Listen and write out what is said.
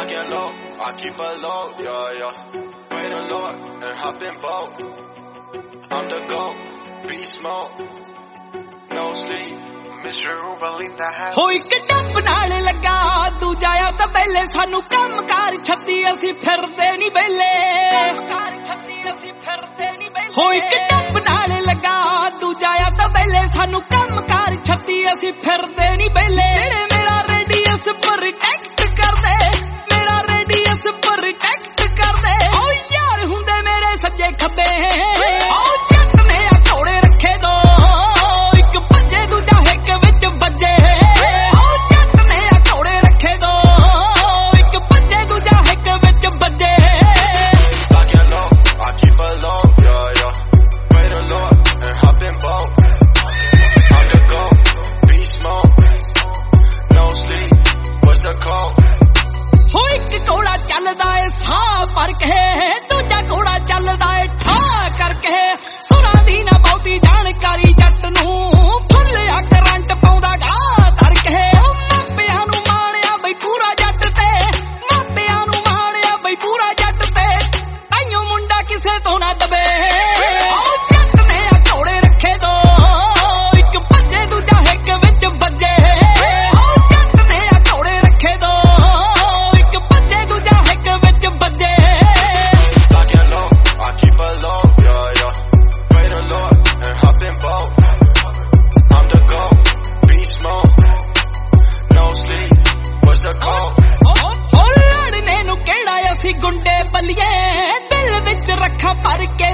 get low, I keep it low, yeah, yeah. Pray the Lord and hop in boat. I'm the GOAT, beast mode, no sleep. Mr. Uber in the house. हो एक dump नाल लगा तू जाया तो पहले सानू काम कार छत्ती असी फिरदे नी बेले कार छत्ती असी फिरदे नी बेले हो एक डंप नाल लगा तू जाया तो पहले सानू काम कार छत्ती असी फिरदे नी बेले मेरा रेडियस प्रोटेक्ट कर दे मेरा रेडियस प्रोटेक्ट कर दे ओ यार हुंदे मेरे सज्जे खब्बे ओ जट ने घोड़े रखे दो एक भज्जे दूजा हिक विच बजे ओ जट ने घोड़े रखे दो एक भज्जे दूजा हिक विच बजे I get low, I keep it low, yeah, yeah. Pray the Lord and hop in boat. I'm the GOAT, beast mode, no sleep. What's the code? हो एक घोड़ा चलदा है साह पर के दूजा घोड़ा चलदा है ठा करके सुना दी ना बहुती जानकारी जट नू फुल्लिया करंट पाउंदा गा धर के मापियां नू माणिया बई पूरा जट ते मापियां नू माणिया बई पूरा जट ते ताइयों मुंडा किसे तो ना दबे ओ जट ने घोड़े रखे दो एक भज्जे दूजा हिक विच बजे ओ जट ने घोड़े रखे दो एक भज्जे दूजा हिक विच बजे I get low, I keep it low, yeah, yeah. Pray the Lord and hop in boat. I'm the GOAT, beast mode, no sleep. What's the code? हो लड़ने नू केड़ा असी गुंडे बलिए दिल विच रखा भर के